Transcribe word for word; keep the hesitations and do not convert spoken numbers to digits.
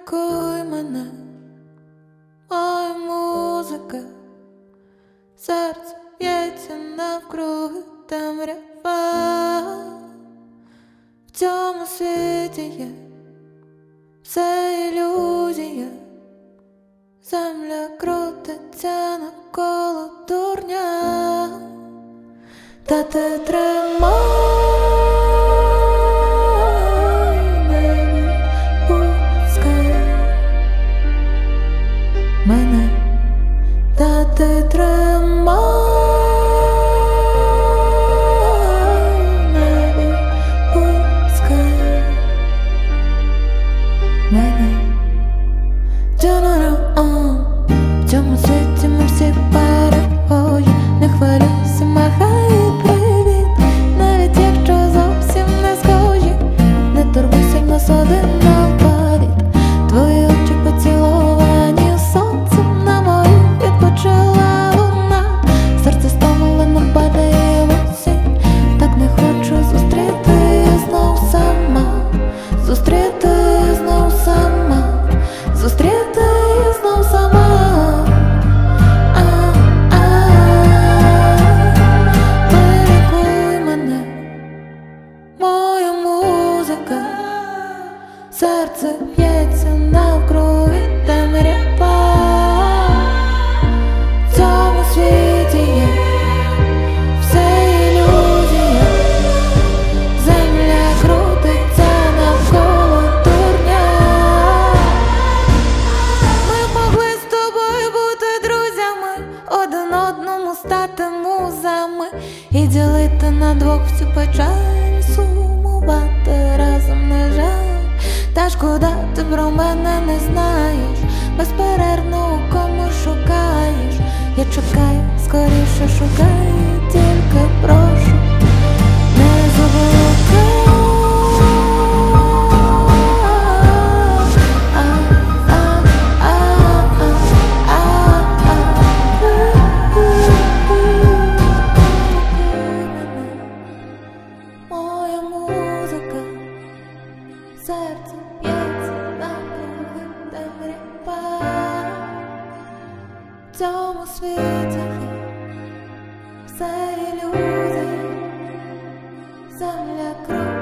лікуй мене, моя музика, серце б'ється навкруги темрява. В цьому світі є все ілюзія, земля крутиться навколо дурня, та ти тримай. Мене, та ти тримай, не відпускай мене. В цьому світі ми всі перехожі, не хвилюйся, махай привіт, навіть якщо зовсім не схожі, не турбуйся, в нас один алфавіт. Твої очі поціловані сонцем, на морі відпочила луна, серце стомлено падає в осінь, так не хочу зустріти знов сама, зустріти знов сама, зустріти знов сама. Вилікуй мене, моя музика, серце б'ється навкруги темрява. В цьому світі є все ілюзія, земля крутиться навколо дурня. Ми могли з тобою бути друзями, один одному стати музами і ділити на двох всю печаль, сумувати разом не жаль. Та шкода, ти про мене не знаєш, безперервно у кому шукаєш. Я чекаю, скоріше шукай, тільки прошу, не заблукай. Моя музика, серце б'ється навкруги темрява. В цьому світі є все ілюзія, земля кров.